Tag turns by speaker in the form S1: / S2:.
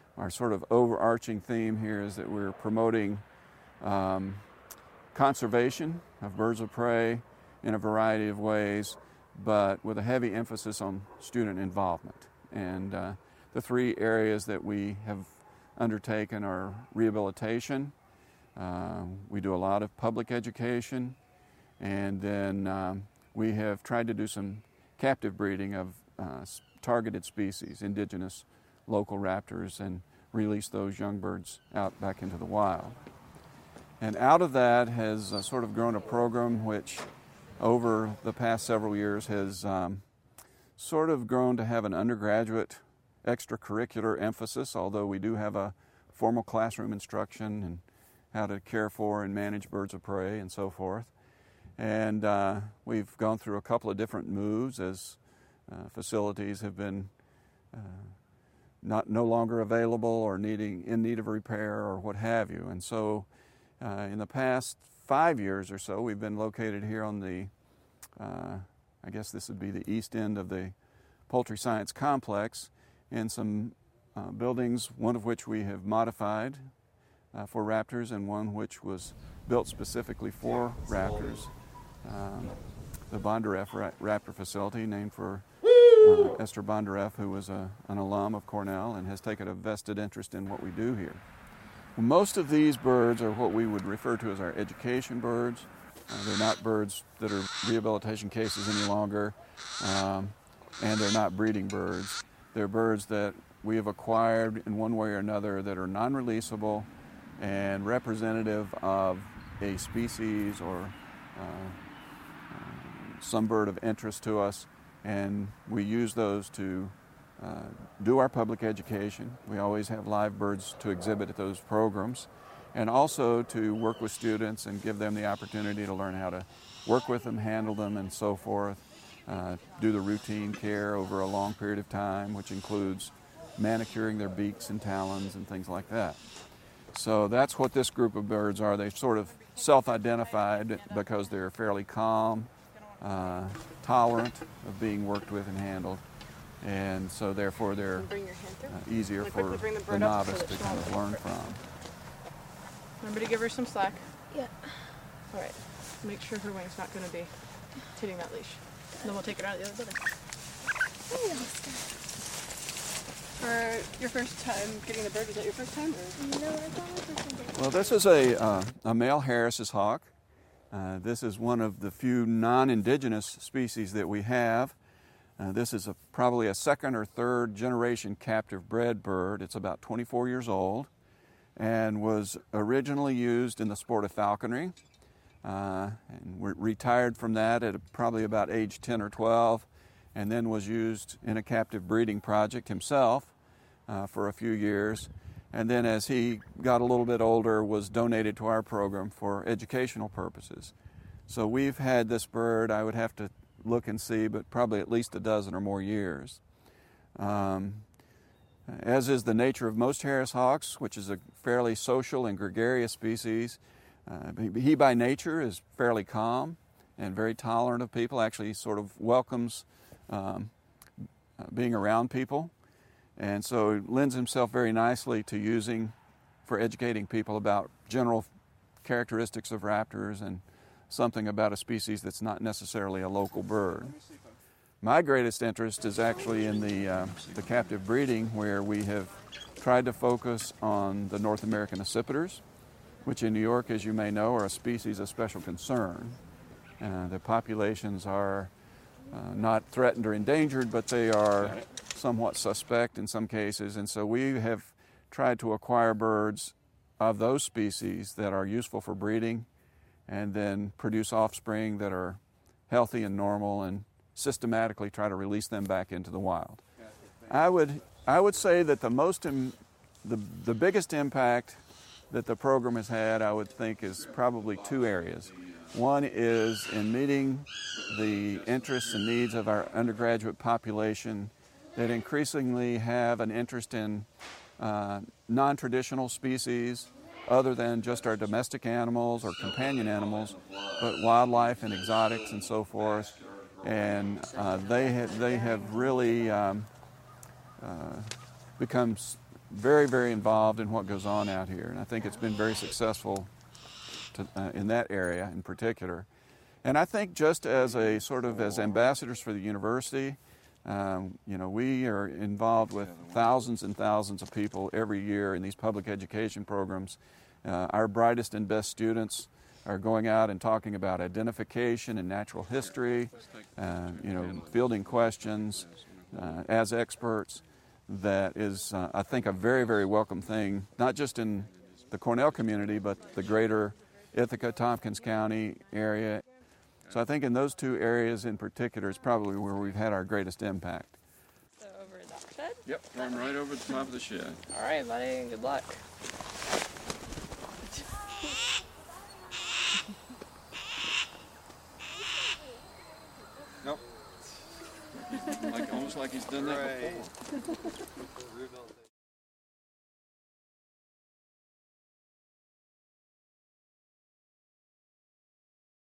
S1: our sort of overarching theme here is that we're promoting conservation of birds of prey in a variety of ways, but with a heavy emphasis on student involvement. And the three areas that we have undertaken are rehabilitation. We do a lot of public education, and then we have tried to do some captive breeding of targeted species, indigenous local raptors, and release those young birds out back into the wild. And out of that has sort of grown a program which over the past several years has sort of grown to have an undergraduate extracurricular emphasis, although we do have a formal classroom instruction and how to care for and manage birds of prey and so forth. And we've gone through a couple of different moves as facilities have been no longer available or in need of repair or what have you. And so in the past 5 years or so, we've been located here on the, I guess this would be the east end of the Poultry Science Complex, in some buildings, one of which we have modified for raptors and one which was built specifically for raptors. The Bondarev Raptor Facility, named for Esther Bondarev, who was an alum of Cornell and has taken a vested interest in what we do here. Well, most of these birds are what we would refer to as our education birds. They're not birds that are rehabilitation cases any longer, and they're not breeding birds. They're birds that we have acquired in one way or another that are non-releasable and representative of a species or some bird of interest to us, and we use those to do our public education. We always have live birds to exhibit at those programs, and also to work with students and give them the opportunity to learn how to work with them, handle them, and so forth. Do the routine care over a long period of time, which includes manicuring their beaks and talons and things like that. So that's what this group of birds are. They've sort of self-identified because they're fairly calm, tolerant of being worked with and handled, and so therefore they're easier for the novice to kind of learn from.
S2: Remember to give her some slack.
S3: Yeah.
S2: All right. Make sure her wing's not going to be hitting that leash. And then we'll take it out of the other building. For your first time getting the bird, was that your first time? Or?
S3: No, I thought it was my first time.
S1: Well, this is a male Harris's hawk. This is one of the few non-indigenous species that we have. This is probably a second or third generation captive bred bird. It's about 24 years old and was originally used in the sport of falconry. And retired from that at probably about age 10 or 12, and then was used in a captive breeding project himself for a few years. And then as he got a little bit older, was donated to our program for educational purposes. So we've had this bird, I would have to look and see, but probably at least a dozen or more years. As is the nature of most Harris hawks, which is a fairly social and gregarious species, he by nature is fairly calm and very tolerant of people, actually sort of welcomes being around people. And so he lends himself very nicely to using for educating people about general characteristics of raptors and something about a species that's not necessarily a local bird. My greatest interest is actually in the captive breeding, where we have tried to focus on the North American accipiters, which in New York, as you may know, are a species of special concern. The populations are not threatened or endangered, but they are somewhat suspect in some cases, and so we have tried to acquire birds of those species that are useful for breeding and then produce offspring that are healthy and normal and systematically try to release them back into the wild. I would say that the biggest impact that the program has had, I would think, is probably two areas. One is in meeting the interests and needs of our undergraduate population that increasingly have an interest in non-traditional species other than just our domestic animals or companion animals, but wildlife and exotics and so forth. And they have really become very, very involved in what goes on out here, and I think it's been very successful in that area in particular. And I think just as as ambassadors for the university, we are involved with thousands and thousands of people every year in these public education programs. Our brightest and best students are going out and talking about identification and natural history, fielding questions as experts. That is, I think, a very, very welcome thing, not just in the Cornell community, but the greater Ithaca, Tompkins County area. So I think in those two areas in particular is probably where we've had our greatest impact.
S2: So over that shed?
S1: Yep, run right over the top of the shed.
S2: All right, buddy, good luck.
S1: Nope. Almost like he's done that before.